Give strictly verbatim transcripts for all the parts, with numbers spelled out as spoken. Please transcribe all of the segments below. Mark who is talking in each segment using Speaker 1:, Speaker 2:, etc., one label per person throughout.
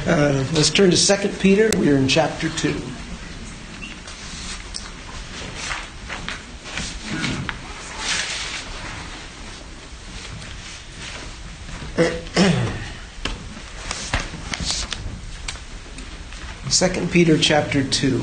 Speaker 1: Uh, let's turn to Second Peter. We're in chapter two. Second Peter chapter two.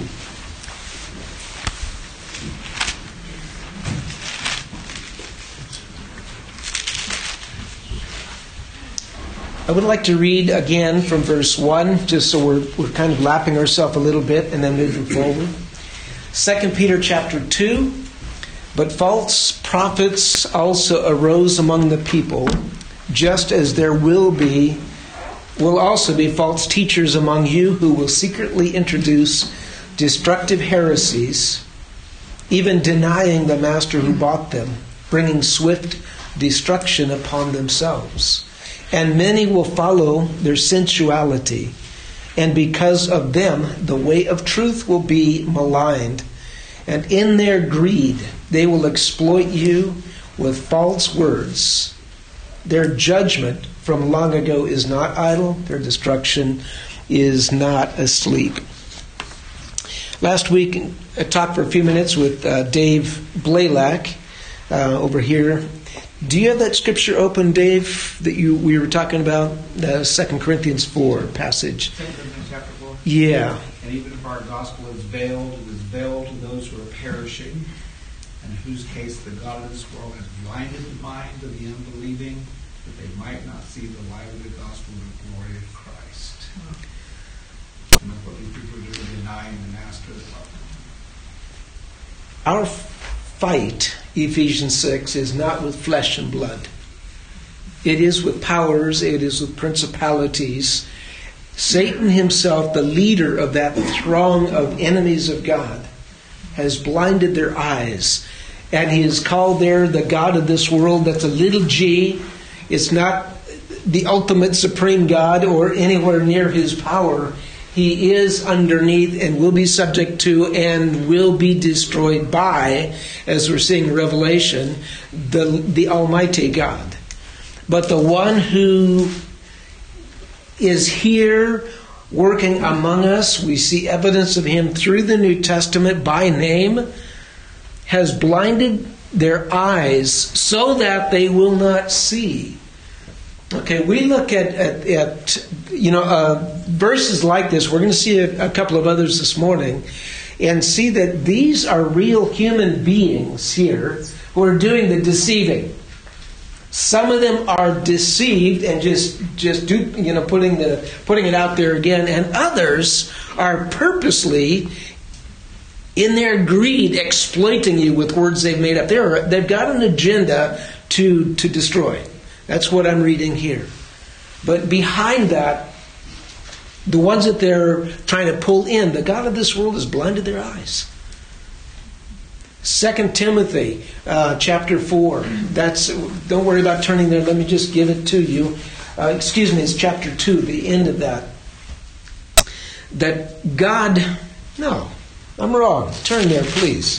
Speaker 1: I would like to read again from verse one, just so we're we're kind of lapping ourselves a little bit and then moving forward. Second Peter chapter two. But false prophets also arose among the people, just as there will be, will also be false teachers among you who will secretly introduce destructive heresies, even denying the master who bought them, bringing swift destruction upon themselves. And many will follow their sensuality, and because of them the way of truth will be maligned. And in their greed they will exploit you with false words. Their judgment from long ago is not idle, their destruction is not asleep. Last week I talked for a few minutes with uh, Dave Blaylock uh, over here. Do you have that scripture open, Dave, that you we were talking about? The Second Corinthians four passage.
Speaker 2: Second Corinthians chapter four?
Speaker 1: Yeah.
Speaker 2: And even if our gospel is veiled, it is veiled to those who are perishing, and in whose case the God of this world has blinded the minds of the unbelieving, that they might not see the light of the gospel of the glory of Christ. And that's what these people are doing, denying the master of the gospel.
Speaker 1: Our fight, Ephesians six, is not with flesh and blood. It is with powers, it is with principalities. Satan himself, the leader of that throng of enemies of God, has blinded their eyes. And he is called there the God of this world. That's a little g. It's not the ultimate supreme God or anywhere near his power. He is underneath and will be subject to and will be destroyed by, as we're seeing in Revelation, the, the Almighty God. But the one who is here working among us, we see evidence of him through the New Testament by name, has blinded their eyes so that they will not see. Okay, we look at, at, at you know, uh, verses like this. We're going to see a, a couple of others this morning and see that these are real human beings here who are doing the deceiving. Some of them are deceived and just just do you know putting the putting it out there again, and others are purposely, in their greed, exploiting you with words they've made up. They're, they've got an agenda to to destroy. That's what I'm reading here. But behind that, the ones that they're trying to pull in, the God of this world has blinded their eyes. Second Timothy uh, chapter four. That's don't worry about turning there. Let me just give it to you. Uh, excuse me, it's chapter two, the end of that. That God... No, I'm wrong. Turn there, please.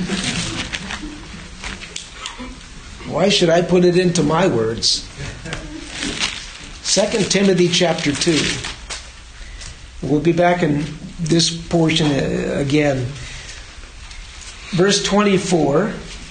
Speaker 1: Why should I put it into my words? Second Timothy chapter two. We'll be back in this portion again. Verse twenty-four.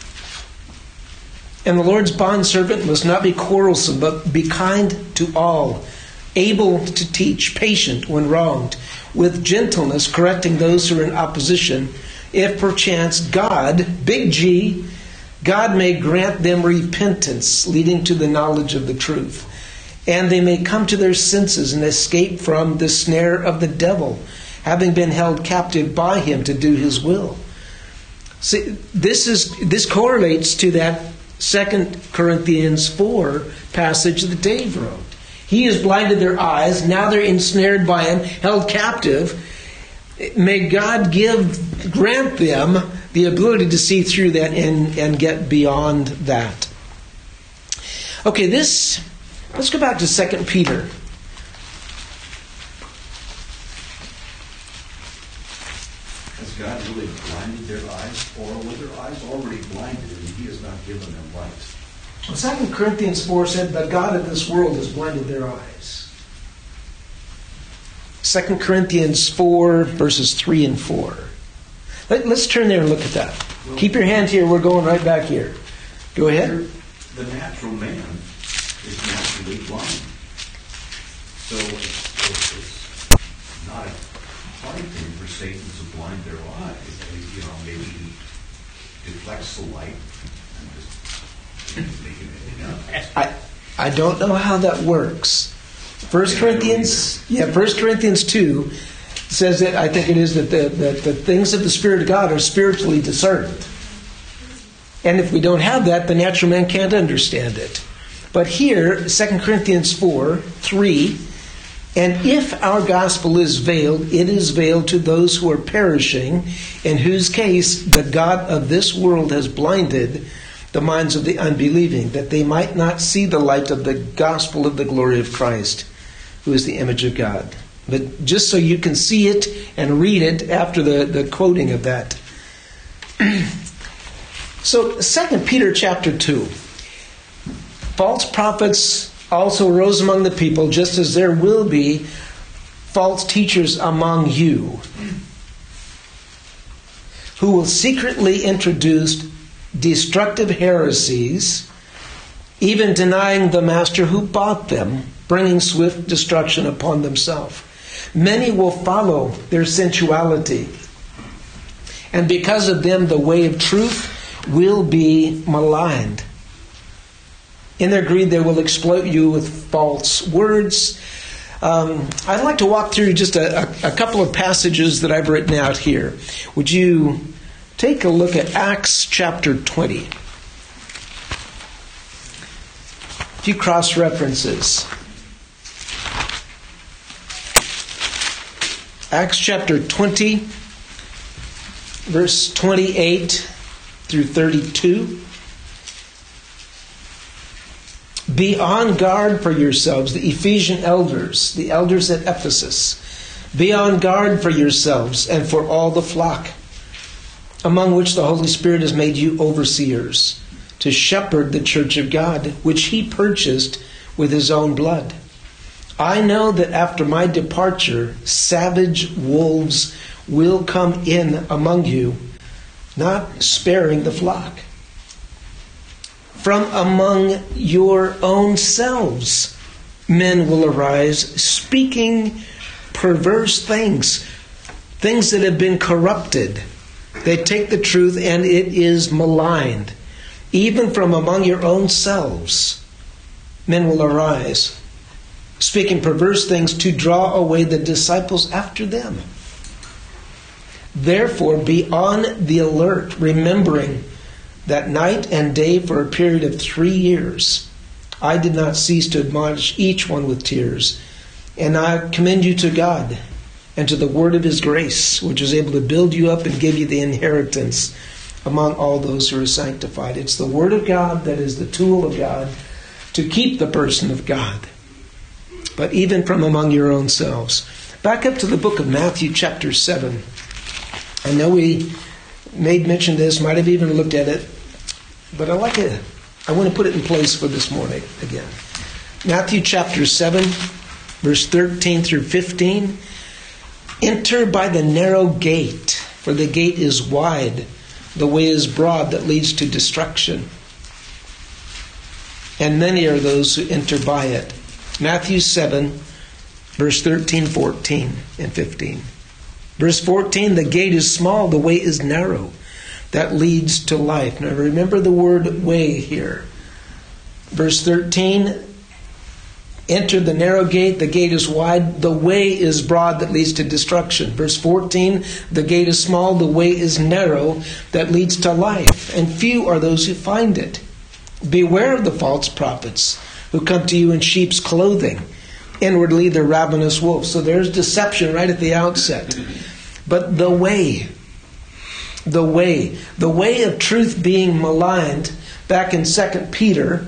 Speaker 1: And the Lord's bondservant must not be quarrelsome, but be kind to all, able to teach, patient when wronged, with gentleness correcting those who are in opposition, if perchance God, big G, God may grant them repentance, leading to the knowledge of the truth, and they may come to their senses and escape from the snare of the devil, having been held captive by him to do his will. See, this is this correlates to that Second Corinthians four passage that Dave wrote. He has blinded their eyes. Now they're ensnared by him, held captive. May God give, grant them the ability to see through that and, and get beyond that. Okay, this, let's go back to Second Peter.
Speaker 3: Has God really blinded their eyes, or were their eyes already blinded and he has not given them light?
Speaker 1: Well, Second Corinthians four said, the God of this world has blinded their eyes. Second Corinthians four, verses three and four. Let, let's turn there and look at that.
Speaker 3: Well,
Speaker 1: Keep your hand here. We're going right back here. Go ahead.
Speaker 3: The natural man is naturally blind. So it's, it's, it's not a hard thing for Satan to blind their eyes. You know, maybe he deflects the light and just making it, you know.
Speaker 1: I I don't know how that works. First Corinthians, yeah, First Corinthians two says that I think it is that the, the, the things of the Spirit of God are spiritually discerned. And if we don't have that, the natural man can't understand it. But here, Second Corinthians four, three, and if our gospel is veiled, it is veiled to those who are perishing, in whose case the God of this world has blinded the minds of the unbelieving, that they might not see the light of the gospel of the glory of Christ, who is the image of God. But just so you can see it and read it after the, the quoting of that. So, Second Peter chapter two. False prophets also arose among the people, just as there will be false teachers among you, who will secretly introduce destructive heresies, even denying the master who bought them, bringing swift destruction upon themselves. Many will follow their sensuality, and because of them the way of truth will be maligned. In their greed they will exploit you with false words. Um, I'd like to walk through just a, a, a couple of passages that I've written out here. Would you take a look at Acts chapter twenty? A few cross references. Acts chapter twenty, verse twenty-eight through thirty-two. Be on guard for yourselves, the Ephesian elders, the elders at Ephesus. Be on guard for yourselves and for all the flock, among which the Holy Spirit has made you overseers, to shepherd the church of God, which he purchased with his own blood. I know that after my departure, savage wolves will come in among you, not sparing the flock. From among your own selves, men will arise, speaking perverse things, things that have been corrupted. They take the truth and it is maligned. Even from among your own selves, men will arise, speaking perverse things to draw away the disciples after them. Therefore, be on the alert, remembering that night and day for a period of three years, I did not cease to admonish each one with tears. And I commend you to God and to the word of his grace, which is able to build you up and give you the inheritance among all those who are sanctified. It's the word of God that is the tool of God to keep the person of God. But even from among your own selves. Back up to the book of Matthew chapter seven. I know we made mention of this, might have even looked at it, but I like it. I want to put it in place for this morning again. Matthew chapter seven, verse thirteen through fifteen. Enter by the narrow gate, for the gate is wide, the way is broad that leads to destruction, and many are those who enter by it. Matthew seven, verse thirteen, fourteen, and fifteen. Verse fourteen, the gate is small, the way is narrow, that leads to life. Now remember the word way here. Verse thirteen, enter the narrow gate, the gate is wide, the way is broad that leads to destruction. Verse fourteen, the gate is small, the way is narrow that leads to life, and few are those who find it. Beware of the false prophets who come to you in sheep's clothing, inwardly they're ravenous wolves. So there's deception right at the outset. But the way, the way, the way of truth being maligned, back in Second Peter,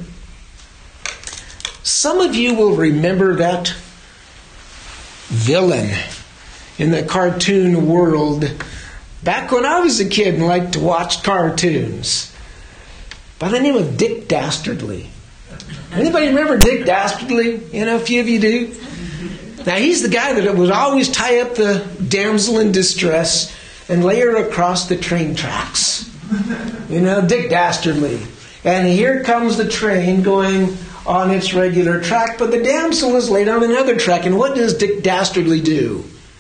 Speaker 1: some of you will remember that villain in the cartoon world back when I was a kid and liked to watch cartoons, by the name of Dick Dastardly. Anybody remember Dick Dastardly? You know, a few of you do. Now, he's the guy that would always tie up the damsel in distress and lay her across the train tracks. You know, Dick Dastardly. And here comes the train going on its regular track, but the damsel is laid on another track. And what does Dick Dastardly do?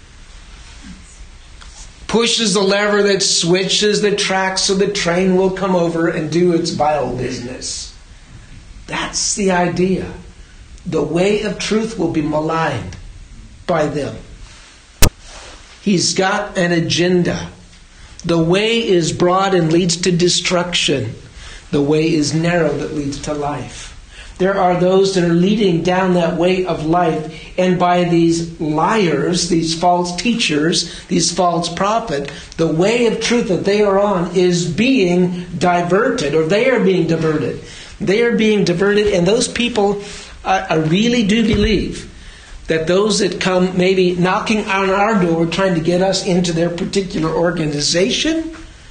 Speaker 1: Pushes the lever that switches the track so the train will come over and do its vile business. That's the idea. The way of truth will be maligned by them. He's got an agenda. The way is broad and leads to destruction. The way is narrow that leads to life. There are those that are leading down that way of life, and by these liars, these false teachers, these false prophets, the way of truth that they are on is being diverted, or they are being diverted. They are being diverted, and those people, uh, I really do believe that those that come maybe knocking on our door trying to get us into their particular organization,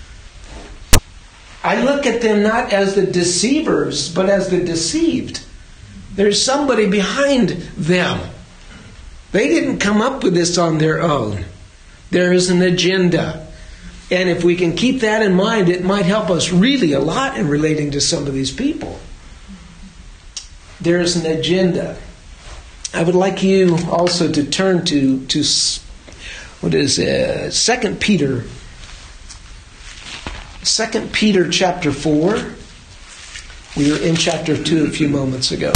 Speaker 1: I look at them not as the deceivers, but as the deceived. There's somebody behind them. They didn't come up with this on their own. There is an agenda. And if we can keep that in mind, it might help us really a lot in relating to some of these people. There's an agenda. I would like you also to turn to, to what is it? Second Peter. Second Peter chapter four. We were in chapter two a few moments ago.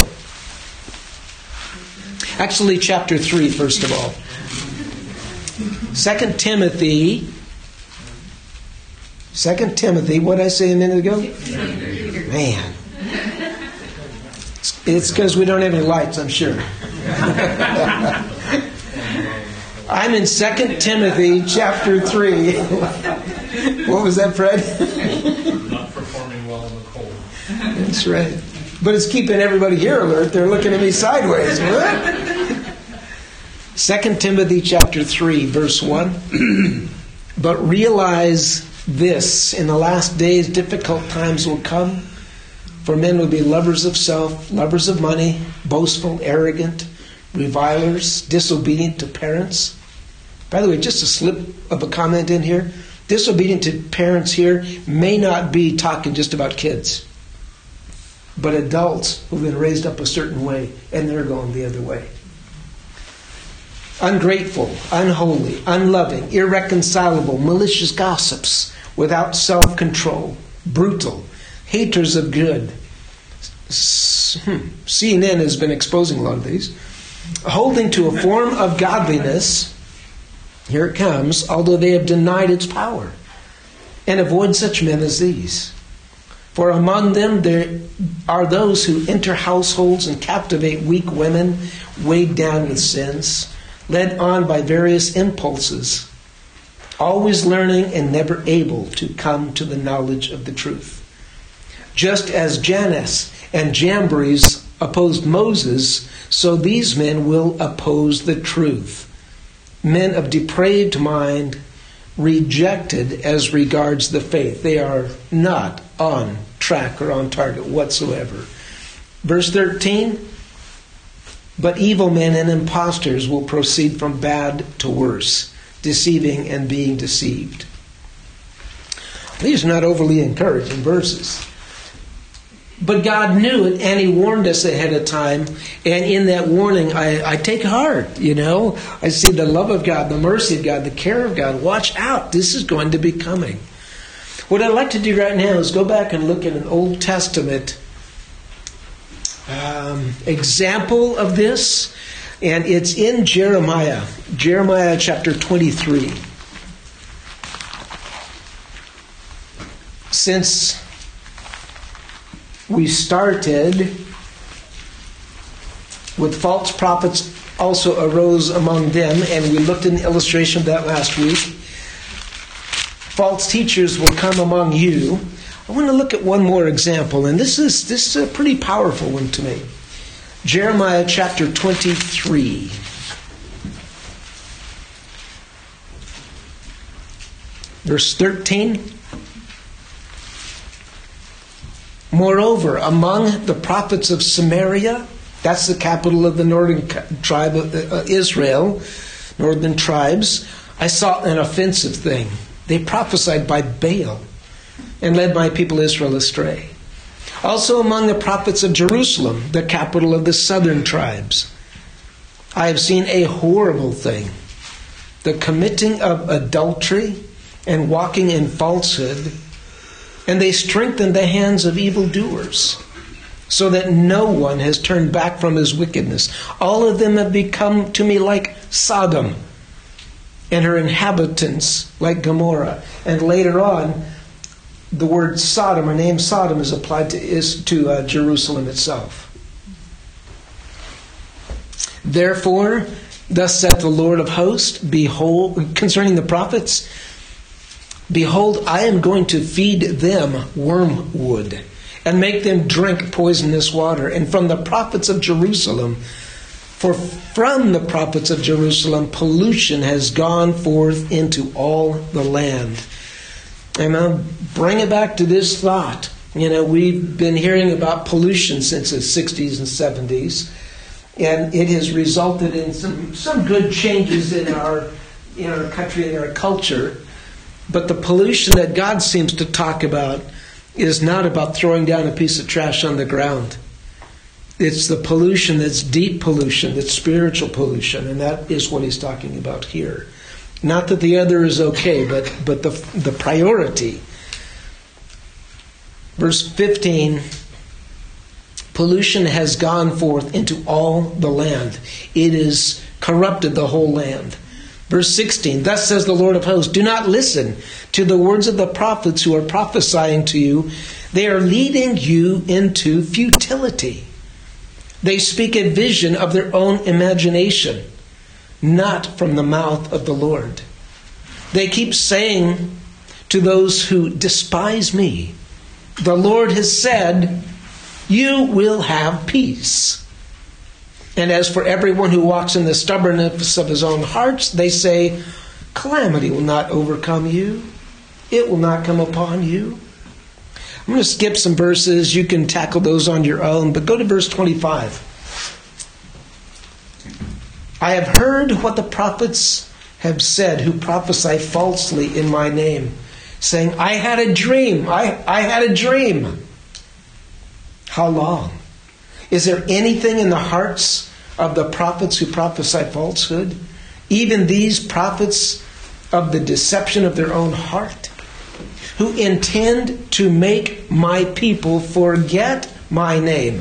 Speaker 1: Actually, chapter three, first of all. Second Timothy. Second Timothy. What did I say a minute ago? Man. It's because we don't have any lights, I'm sure. I'm in Second Timothy chapter three. What was that, Fred?
Speaker 4: Not performing well in the cold.
Speaker 1: That's right. But it's keeping everybody here alert. They're looking at me sideways. Second Timothy chapter three, verse one. But realize this, in the last days difficult times will come, for men will be lovers of self, lovers of money, boastful, arrogant, revilers, disobedient to parents. By the way, just a slip of a comment in here. Disobedient to parents here may not be talking just about kids, but adults who've been raised up a certain way and they're going the other way. Ungrateful, unholy, unloving, irreconcilable, malicious gossips, without self-control, brutal, haters of good. C N N has been exposing a lot of these. Holding to a form of godliness, here it comes, although they have denied its power. And avoid such men as these. For among them there are those who enter households and captivate weak women, weighed down with sins, led on by various impulses, always learning and never able to come to the knowledge of the truth. Just as Jannes and Jambres opposed Moses, so these men will oppose the truth. Men of depraved mind, rejected as regards the faith. They are not on track or on target whatsoever. Verse thirteen, but evil men and impostors will proceed from bad to worse, deceiving and being deceived. These are not overly encouraging verses. But God knew it, and He warned us ahead of time. And in that warning, I, I take heart, you know. I see the love of God, the mercy of God, the care of God. Watch out. This is going to be coming. What I'd like to do right now is go back and look at an Old Testament um, example of this. And it's in Jeremiah. Jeremiah chapter twenty-three. Since we started with false prophets also arose among them, and we looked at an illustration of that last week. False teachers will come among you. I want to look at one more example, and this is this is a pretty powerful one to me. Jeremiah chapter twenty-three. Verse thirteen. Moreover, among the prophets of Samaria That's the capital of the northern tribe of Israel, northern tribes. I saw an offensive thing. They prophesied by Baal and led my people Israel astray. Also among the prophets of Jerusalem, the capital of the southern tribes, I have seen a horrible thing. The committing of adultery and walking in falsehood, and they strengthen the hands of evildoers, so that no one has turned back from his wickedness. All of them have become to me like Sodom, and her inhabitants like Gomorrah. And later on, the word Sodom, or name Sodom, is applied to, is to uh, Jerusalem itself. Therefore, thus saith the Lord of hosts, behold, concerning the prophets, behold, I am going to feed them wormwood, and make them drink poisonous water. And from the prophets of Jerusalem, for from the prophets of Jerusalem, pollution has gone forth into all the land. And I'll bring it back to this thought. You know, we've been hearing about pollution since the sixties and seventies. And it has resulted in some, some good changes in our in our country and our culture. But the pollution that God seems to talk about is not about throwing down a piece of trash on the ground. It's the pollution that's deep pollution, that's spiritual pollution, and that is what he's talking about here. Not that the other is okay, but, but the, the priority. Verse fifteen, pollution has gone forth into all the land. It has corrupted the whole land. Verse sixteen, thus says the Lord of hosts, do not listen to the words of the prophets who are prophesying to you. They are leading you into futility. They speak a vision of their own imagination, not from the mouth of the Lord. They keep saying to those who despise me, the Lord has said, you will have peace. And as for everyone who walks in the stubbornness of his own hearts, they say, calamity will not overcome you. It will not come upon you. I'm going to skip some verses. You can tackle those on your own. But go to verse twenty-five. I have heard what the prophets have said who prophesy falsely in my name, saying, I had a dream. I, I had a dream. How long? Is there anything in the hearts of the prophets who prophesy falsehood? Even these prophets of the deception of their own heart, who intend to make my people forget my name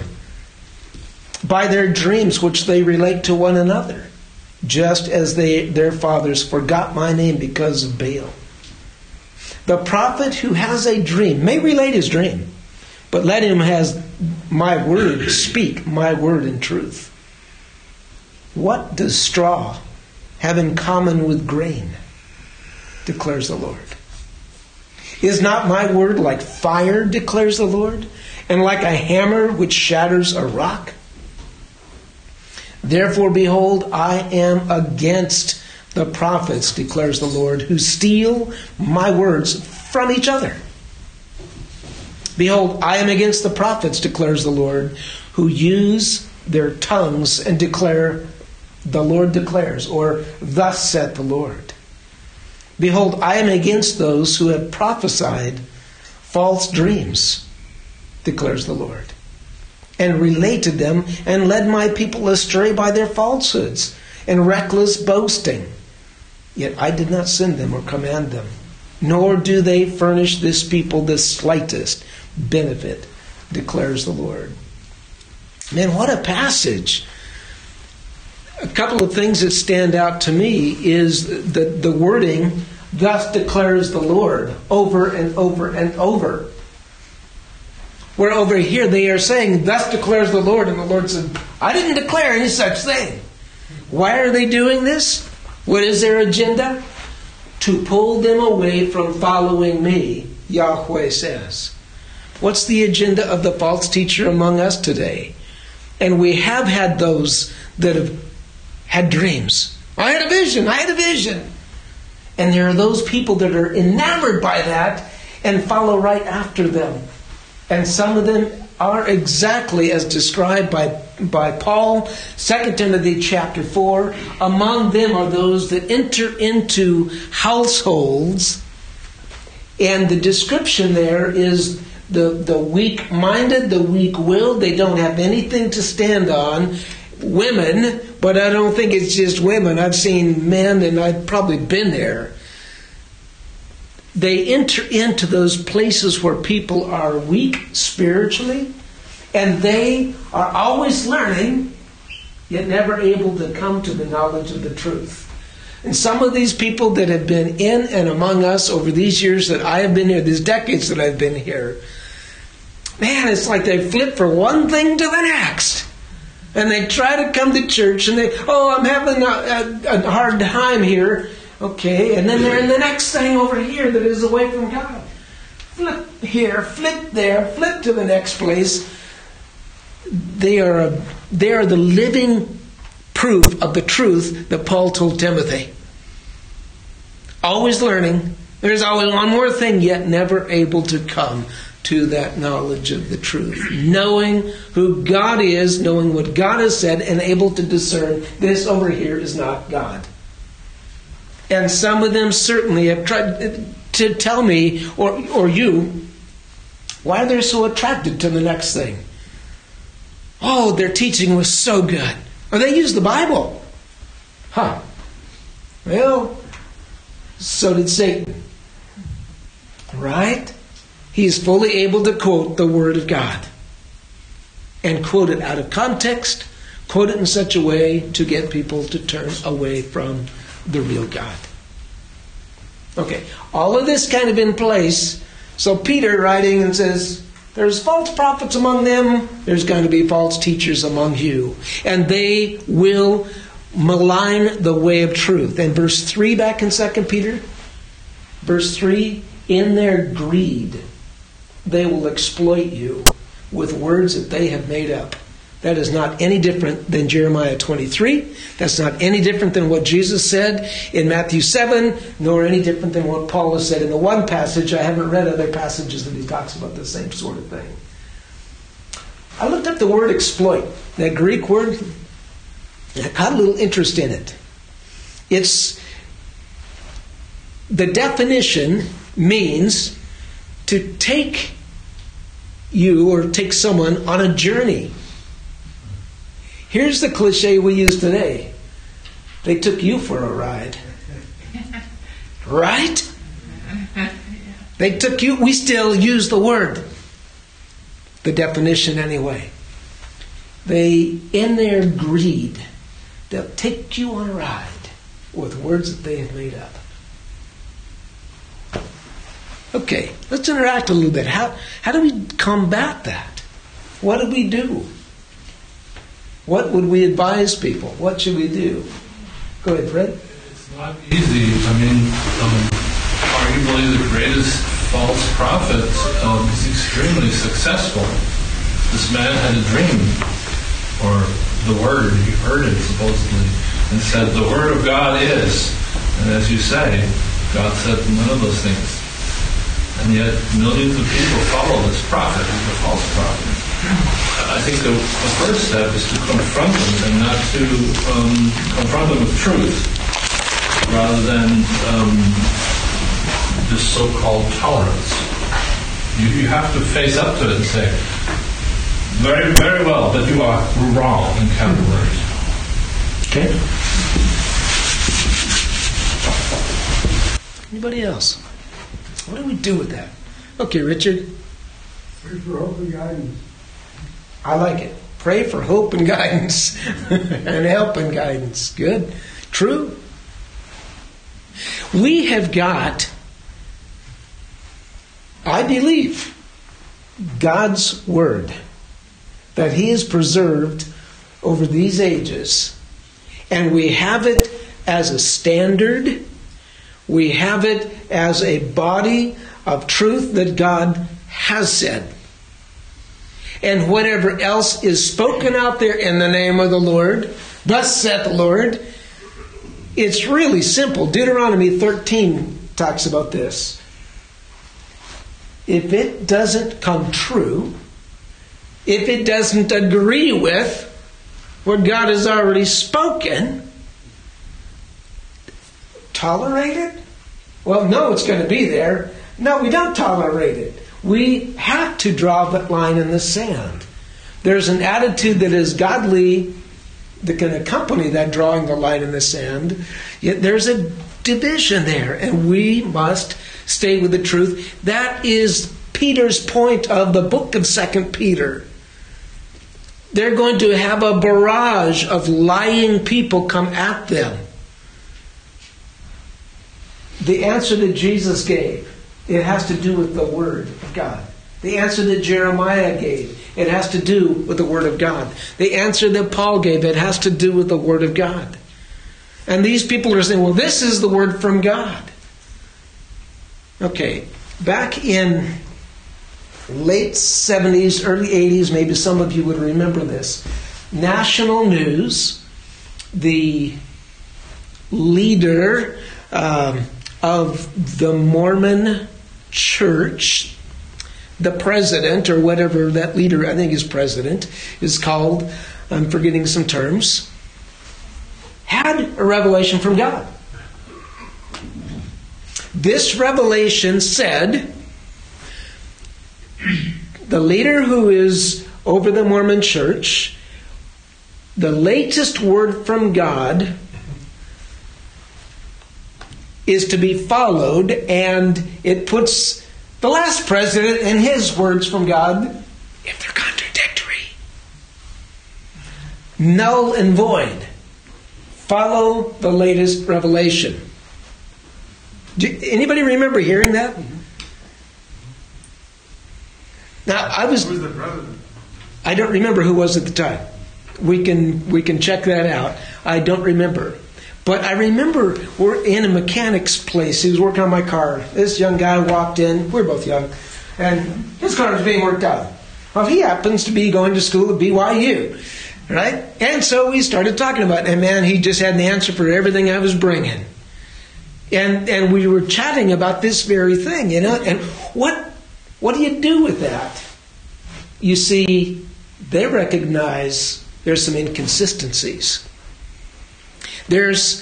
Speaker 1: by their dreams which they relate to one another, just as they their fathers forgot my name because of Baal. The prophet who has a dream may relate his dream, but let him has my word speak my word in truth. What does straw have in common with grain? Declares the Lord. Is not my word like fire, declares the Lord, and like a hammer which shatters a rock? Therefore, behold, I am against the prophets, declares the Lord, who steal my words from each other. Behold, I am against the prophets, declares the Lord, who use their tongues and declare, the Lord declares, or thus saith the Lord. Behold, I am against those who have prophesied false dreams, declares the Lord, and related them and led my people astray by their falsehoods and reckless boasting. Yet I did not send them or command them, nor do they furnish this people the slightest benefit, declares the Lord. Man, what a passage. A couple of things that stand out to me is the, the wording, thus declares the Lord, over and over and over. Where over here they are saying, thus declares the Lord, and the Lord said, I didn't declare any such thing. Why are they doing this? What is their agenda? To pull them away from following me, Yahweh says. What's the agenda of the false teacher among us today? And we have had those that have had dreams. I had a vision, I had a vision. And there are those people that are enamored by that and follow right after them. And some of them are exactly as described by by Paul, Second Timothy chapter four. Among them are those that enter into households. And the description there is the, the weak-minded, the weak-willed. They don't have anything to stand on. Women, but I don't think it's just women. I've seen men, and I've probably been there. They enter into those places where people are weak spiritually, and they are always learning, yet never able to come to the knowledge of the truth. And some of these people that have been in and among us over these years that I have been here, these decades that I've been here, man, it's like they flip from one thing to the next. And they try to come to church and they, oh, I'm having a, a, a hard time here. Okay, and then they're in the next thing over here that is away from God. Flip here, flip there, flip to the next place. They are, a, they are the living proof of the truth that Paul told Timothy. Always learning. There's always one more thing, yet never able to come to that knowledge of the truth. Knowing who God is, knowing what God has said, and able to discern this over here is not God. And some of them certainly have tried to tell me, or, or you, why they're so attracted to the next thing. Oh, their teaching was so good. Or they use the Bible. Huh. Well, so did Satan. Right? He is fully able to quote the Word of God. And quote it out of context. Quote it in such a way to get people to turn away from the real God. Okay. All of this kind of in place. So Peter writing and says, there's false prophets among them. There's going to be false teachers among you. And they will malign the way of truth. And verse three back in Second Peter. Verse three, in their greed, they will exploit you with words that they have made up. That is not any different than Jeremiah twenty-three. That's not any different than what Jesus said in Matthew seven, nor any different than what Paul has said in the one passage. I haven't read other passages that he talks about the same sort of thing. I looked up the word exploit, that Greek word, and I got a little interest in it. It's, the definition means to take you or take someone on a journey. Here's the cliche we use today. They took you for a ride. Right? They took you. We still use the word. The definition anyway. They, in their greed, they'll take you on a ride with words that they have made up. Okay, let's interact a little bit. How, how do we combat that? What do we do? What would we advise people? What should we do? Go ahead, Fred.
Speaker 4: It's not easy. I mean, um, arguably the greatest false prophet um, is extremely successful. This man had a dream, or the word, he heard it supposedly, and said, the word of God is. And as you say, God said none of those things. And yet millions of people follow this prophet, the false prophet. I think the, the first step is to confront them and not to um, confront them with truth rather than um, this so-called tolerance. You, you have to face up to it and say, very, very well, but you are wrong in capital letters.
Speaker 1: Okay. Anybody else? What do we do with that? Okay, Richard.
Speaker 5: Pray for hope and guidance.
Speaker 1: I like it. Pray for hope and guidance. And help and guidance. Good. True. We have got, I believe, God's Word that He has preserved over these ages. And we have it as a standard. We have it as a body of truth that God has said. And whatever else is spoken out there in the name of the Lord, thus saith the Lord, it's really simple. Deuteronomy thirteen talks about this. If it doesn't come true, if it doesn't agree with what God has already spoken, tolerate it? Well, no, it's going to be there. No, we don't tolerate it. We have to draw that line in the sand. There's an attitude that is godly that can accompany that drawing the line in the sand. Yet there's a division there, and we must stay with the truth. That is Peter's point of the book of Second Peter. They're going to have a barrage of lying people come at them. The answer that Jesus gave, it has to do with the Word of God. The answer that Jeremiah gave, it has to do with the Word of God. The answer that Paul gave, it has to do with the Word of God. And these people are saying, well, this is the Word from God. Okay, back in late seventies, early eighties, maybe some of you would remember this. National news, the leader um, of the Mormon church, the president, or whatever that leader, I think is president, is called, I'm forgetting some terms, had a revelation from God. This revelation said, the leader who is over the Mormon church, the latest word from God is to be followed, and it puts the last president and his words from God, if they're contradictory, null and void. Follow the latest revelation. Do anybody remember hearing that? Now, I was...
Speaker 2: Who was the president?
Speaker 1: I don't remember who was at the time. We can we can check that out. I don't remember. But I remember we're in a mechanic's place. He was working on my car. This young guy walked in. We're both young. And his car was being worked on. Well, he happens to be going to school at B Y U. Right? And so we started talking about it. And man, he just had an answer for everything I was bringing. And and we were chatting about this very thing, you know. And what what do you do with that? You see, they recognize there's some inconsistencies. There's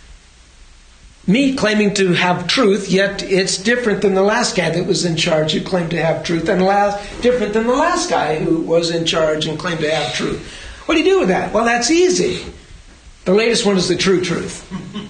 Speaker 1: me claiming to have truth, yet it's different than the last guy that was in charge who claimed to have truth, and last, different than the last guy who was in charge and claimed to have truth. What do you do with that? Well, that's easy. The latest one is the true truth.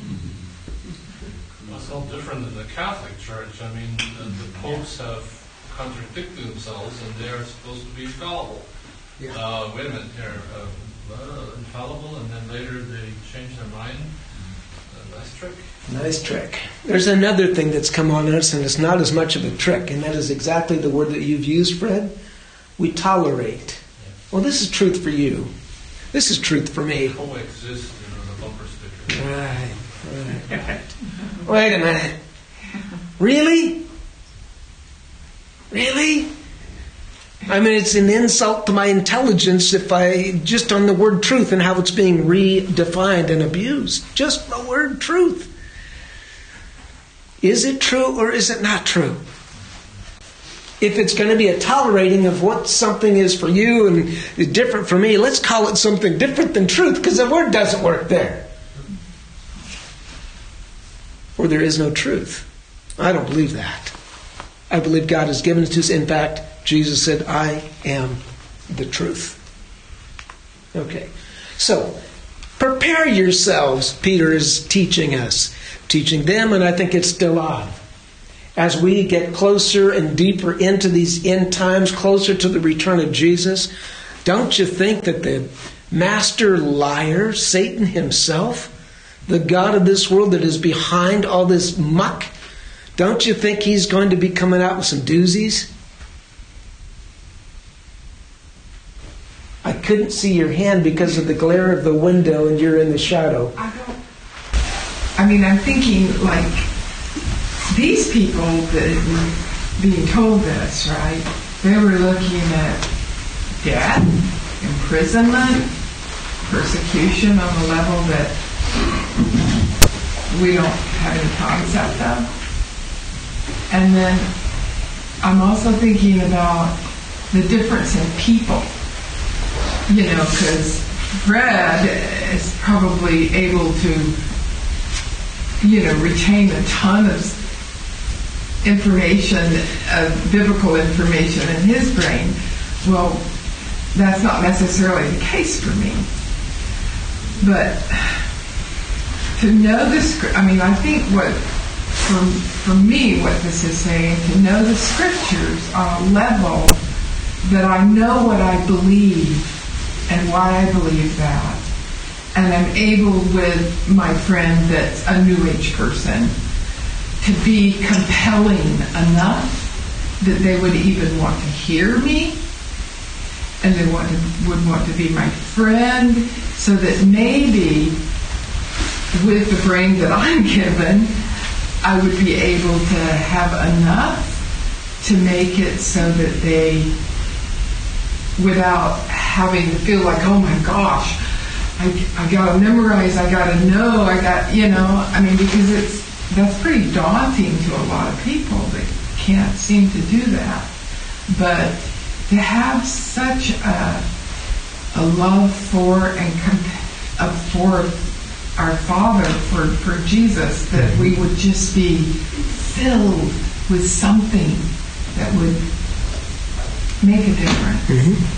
Speaker 4: It's all different in the Catholic Church. I mean, the, the popes have contradicted themselves, and they are supposed to be infallible.
Speaker 1: Yeah.
Speaker 4: Uh, wait a minute here. Uh, uh, infallible, and then later they change their mind. Uh, nice trick.
Speaker 1: Nice trick. There's another thing that's come on us, and it's not as much of a trick, and that is exactly the word that you've used, Fred. We tolerate. Well, this is truth for you. This is truth for me.
Speaker 4: Coexist, you know, the bumper sticker.
Speaker 1: Right, right, right. Wait a minute. Really? Really? I mean, it's an insult to my intelligence if I, just on the word truth and how it's being redefined and abused. Just the word truth. Is it true or is it not true? If it's going to be a tolerating of what something is for you and is different for me, let's call it something different than truth, because the word doesn't work there. Or there is no truth. I don't believe that. I believe God has given it to us. In fact, Jesus said, I am the truth. Okay. So, prepare yourselves, Peter is teaching us. Teaching them, and I think it's still on. As we get closer and deeper into these end times, closer to the return of Jesus, don't you think that the master liar, Satan himself, the god of this world that is behind all this muck, don't you think he's going to be coming out with some doozies? I couldn't see your hand because of the glare of the window and you're in the shadow.
Speaker 6: I don't. I mean, I'm thinking like these people that were being told this, right? They were looking at death, imprisonment, persecution on a level that we don't have any concept of. And then I'm also thinking about the difference in people. You know, because Fred is probably able to, you know, retain a ton of information, uh, biblical information in his brain. Well, that's not necessarily the case for me. But to know the script, I mean, I think what, for, for me, what this is saying, to know the scriptures on a level that I know what I believe and why I believe that. And I'm able with my friend that's a New Age person to be compelling enough that they would even want to hear me and they want to, would want to be my friend, so that maybe with the brain that I'm given, I would be able to have enough to make it so that they, without having to feel like, oh my gosh, I, I gotta memorize, I gotta know, I got, you know, I mean, because it's, that's pretty daunting to a lot of people that can't seem to do that. But to have such a, a love for and uh, for our Father, for, for Jesus, that we would just be filled with something that would make a difference.
Speaker 4: Mm-hmm.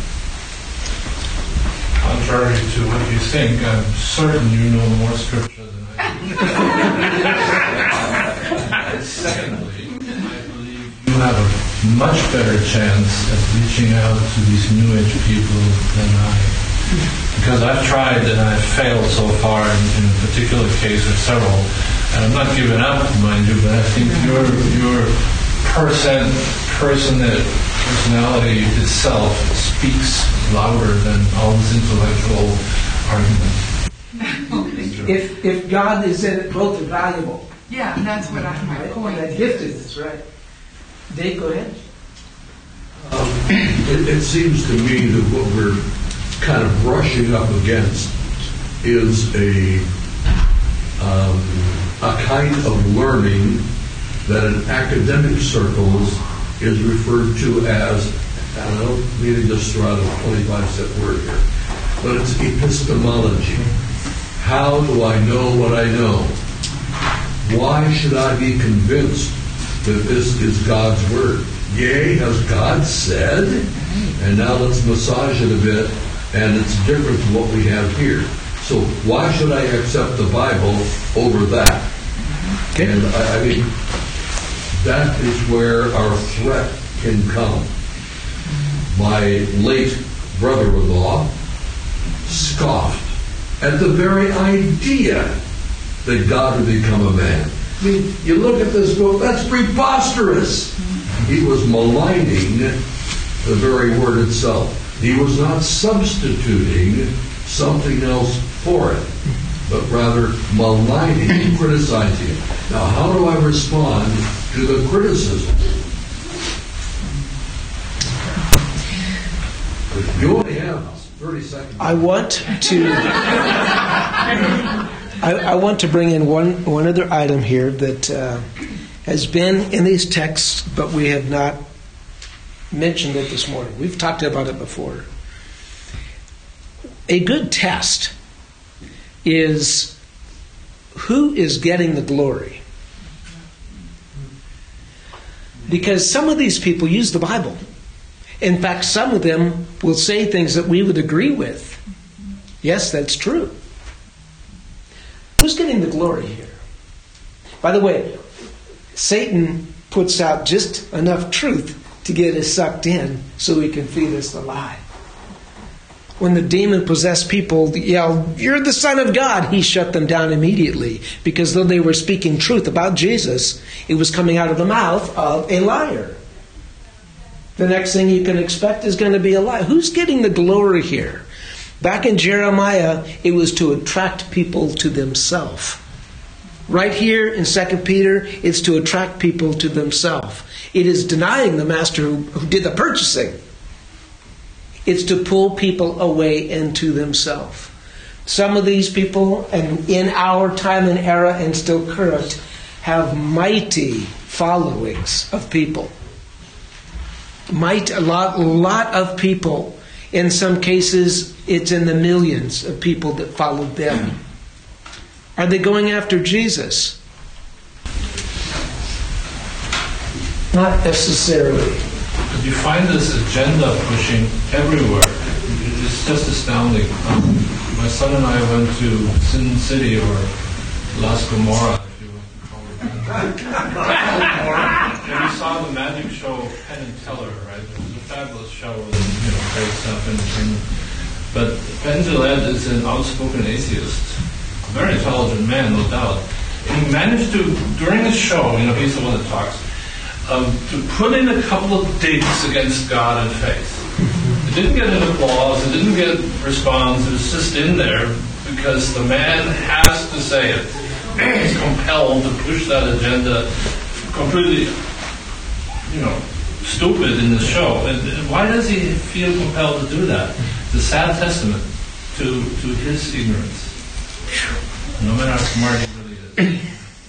Speaker 4: Contrary to what you think, I'm certain you know more scripture than I do. Secondly, I believe you have a much better chance at reaching out to these New Age people than I. Because I've tried and I've failed so far in, in a particular case or several. And I'm not giving up, mind you, but I think your your person, person that personality itself speaks louder than all this intellectual argument.
Speaker 1: If if God is in it, both are valuable.
Speaker 6: Yeah, and that's what I, my point.
Speaker 1: That giftedness, right? Dave, go ahead.
Speaker 7: Um, it, it seems to me that what we're kind of brushing up against is a um, a kind of learning that in academic circles is referred to as, I don't mean to just throw out a twenty-five cent word here, but it's epistemology. How do I know what I know? Why should I be convinced that this is God's word? Yea, has God said? And now let's massage it a bit, and it's different from what we have here. So why should I accept the Bible over that? Okay. And I, I mean, that is where our threat can come. My late brother-in-law scoffed at the very idea that God would become a man. I mean, you look at this book, that's preposterous. He was maligning the very word itself. He was not substituting something else for it, but rather maligning and criticizing it. Now, how do I respond to the criticism? You only have thirty seconds.
Speaker 1: I want to. I, I want to bring in one one other item here that uh, has been in these texts, but we have not mentioned it this morning. We've talked about it before. A good test is who is getting the glory. Because some of these people use the Bible. In fact, some of them will say things that we would agree with. Yes, that's true. Who's getting the glory here? By the way, Satan puts out just enough truth to get us sucked in so he can feed us the lie. When the demon-possessed people yelled, "You're the Son of God," he shut them down immediately. Because though they were speaking truth about Jesus, it was coming out of the mouth of a liar. The next thing you can expect is going to be a lie. Who's getting the glory here? Back in Jeremiah, it was to attract people to themselves. Right here in Second Peter, it's to attract people to themselves. It is denying the master who, who did the purchasing. It's to pull people away into themselves. Some of these people, and in our time and era and still current, have mighty followings of people. Might a lot, a lot of people In some cases, it's in the millions of people that followed them. Are they going after Jesus? Not necessarily.
Speaker 4: You find this agenda pushing everywhere. It's just astounding. Um, my son and I went to Sin City, or Las Gomorrah, if you want to call it that. And we saw the magic show Penn and Teller, right? It was a fabulous show with, you know, great stuff. And, and, but Penn Jillette is an outspoken atheist, a very intelligent man, no doubt. And he managed to, during the show, you know, he's the one that talks, Um, to put in a couple of digs against God and faith. It didn't get an applause, it didn't get response, it was just in there because the man has to say it. He's compelled to push that agenda completely, you know, stupid in the show. And why does he feel compelled to do that? It's a sad testament to, to his ignorance. No matter how smart he really is.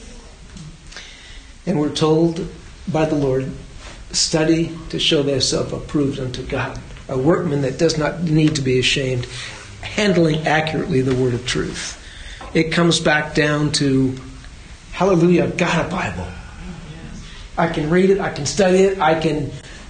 Speaker 1: And we're told by the Lord, study to show thyself approved unto God, a workman that does not need to be ashamed, handling accurately the word of truth. It comes back down to, hallelujah, I've got a Bible. I can read it, I can study it, I can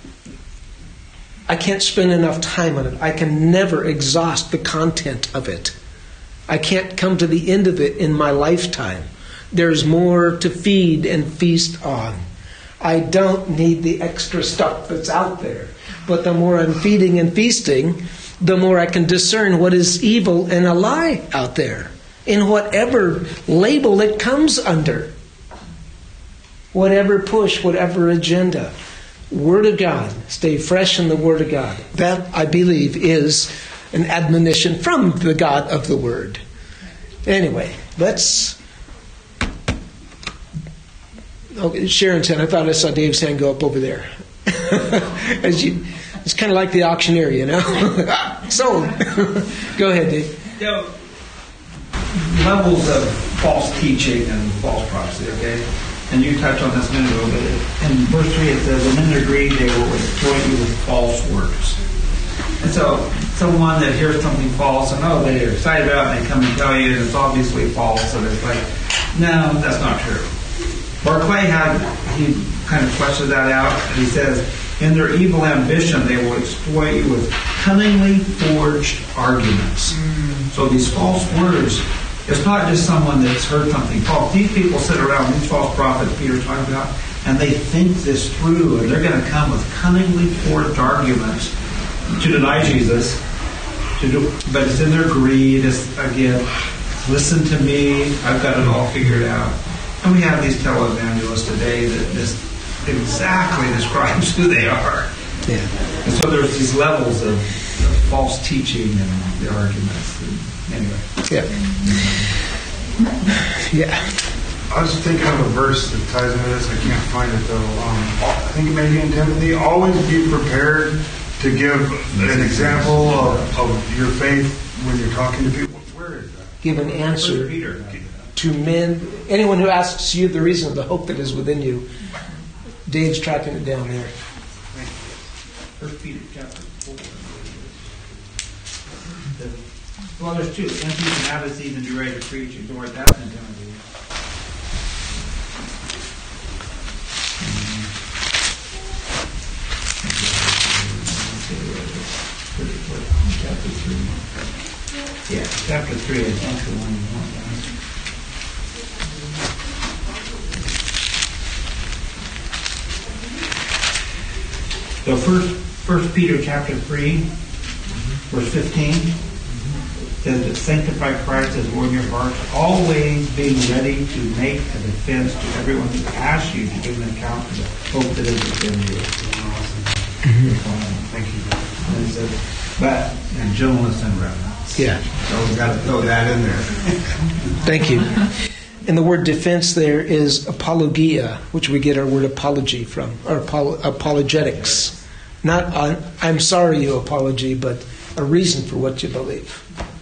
Speaker 1: I can't spend enough time on it. I can never exhaust the content of it. I can't come to the end of it in my lifetime. There's more to feed and feast on. I don't need the extra stuff that's out there. But the more I'm feeding and feasting, the more I can discern what is evil and a lie out there, in whatever label it comes under. Whatever push, whatever agenda. Word of God. Stay fresh in the Word of God. That, I believe, is an admonition from the God of the Word. Anyway, let's... Okay, Sharon's hand. I thought I saw Dave's hand go up over there. As you, it's kind of like the auctioneer, you know. So, go ahead, Dave.
Speaker 2: You know, levels of false teaching and false prophecy. Okay, and you touched on this a minute ago, but in verse three it says, "And in their greed they will exploit you with false words." And so, someone that hears something false and oh, they're excited about it, and they come and tell you, and it's obviously false, and it's like, no, that's not true. Barclay had, he kind of fleshes that out. He says, in their evil ambition, they will exploit you with cunningly forged arguments. Mm. So these false words, it's not just someone that's heard something false. These people sit around, these false prophets Peter's talking about, and they think this through, and they're going to come with cunningly forged arguments to deny Jesus. To do, but it's in their greed. It's, again, listen to me. I've got it all figured out. And we have these televangelists today that just exactly describes who they are.
Speaker 1: Yeah.
Speaker 2: And so there's these levels of, of false teaching and the arguments. And anyway.
Speaker 1: Yeah. Yeah.
Speaker 5: I was thinking of a verse that ties into this. I can't find it though. Um, I think it may be in Timothy. Always be prepared to give an example of, of your faith when you're talking to people. Where is that?
Speaker 1: Give an answer
Speaker 2: Peter.
Speaker 1: to men, anyone who asks you the reason of the hope that is within you. Dave's tracking it down there.
Speaker 2: First Peter chapter four. Well, there's two. Empty and have a season to be ready to preach. Exhort. That's in Timothy. Chapter three. Yeah, chapter three. I think the one you want, guys. So first, First Peter chapter three, verse fifteen says that sanctify Christ as Lord in your hearts, always being ready to make a defense to everyone who asks you to give an account for the hope that is within you.
Speaker 5: Thank you.
Speaker 2: And it says, but in gentleness and reverence.
Speaker 1: Yeah.
Speaker 2: So we've got to throw that in there.
Speaker 1: Thank you. And the word defense there is apologia, which we get our word apology from, or apolo- apologetics. Not, uh, I'm sorry you apology, but a reason for what you believe.